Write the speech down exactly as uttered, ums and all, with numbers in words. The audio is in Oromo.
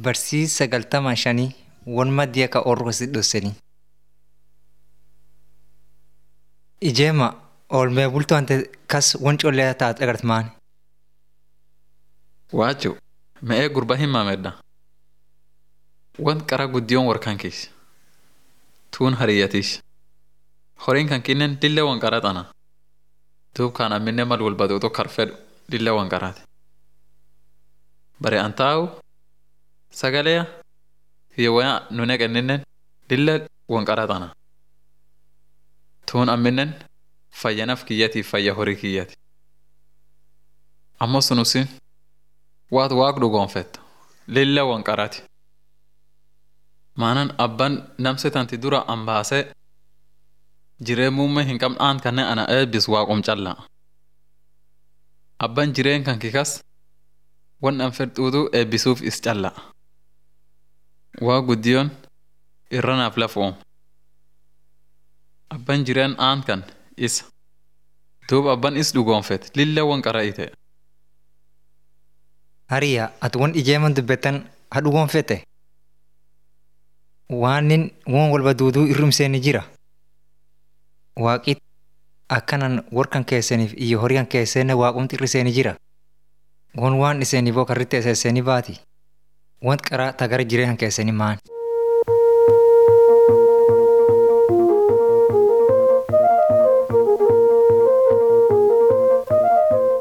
Barsiisa sagaltama shanii won maddiya ka orrosi dhossanii. Ijeema oolmee bultoo ante kas won collee taate agartmaan. Waachuu me'ee gurba hin maamedha. Wan qara guddiyoon warkaan keessa. Tuun hariyyatiis. Horiin kan kinnen dillee wan qaraxana. Duub kaan amminne mal wal baduutu karfedhu dillee wan qaraati. Bare an taa'u sagaleya hiyyawaya nune kenninnen dillee wan qaraxana. Tuun amminnen fayyanaf kiyyatiif fayya horii kiyyati. Ammoo sunusin waat waaq dhugoonfetta lille wan qaraati. Maanan abban namse tanti dura an baasee jiree muummee hin qabne aan kanne ana eebbis waaqum callaa. Abban jireen kan kikas wan an fedhuutu eebbisuuf is callaa. Waa guddiyoon irra naaf lafoom. Abban jireen aan kan isa. Duub abban is dhugoonfet lille wan qara'ite. Hariyaa ati won ijeeman dubbettan ha dhugoonfete. Waanin won walba duuduu irrumseeni jira. Waaqit akkanan warkan keessaniif iyyo horiyan keesseenne waaqumti irriseeni jira. Won waan iseeni boo karritti eseesseeni baati. Want qaraa tagara jireenya keessanii maan.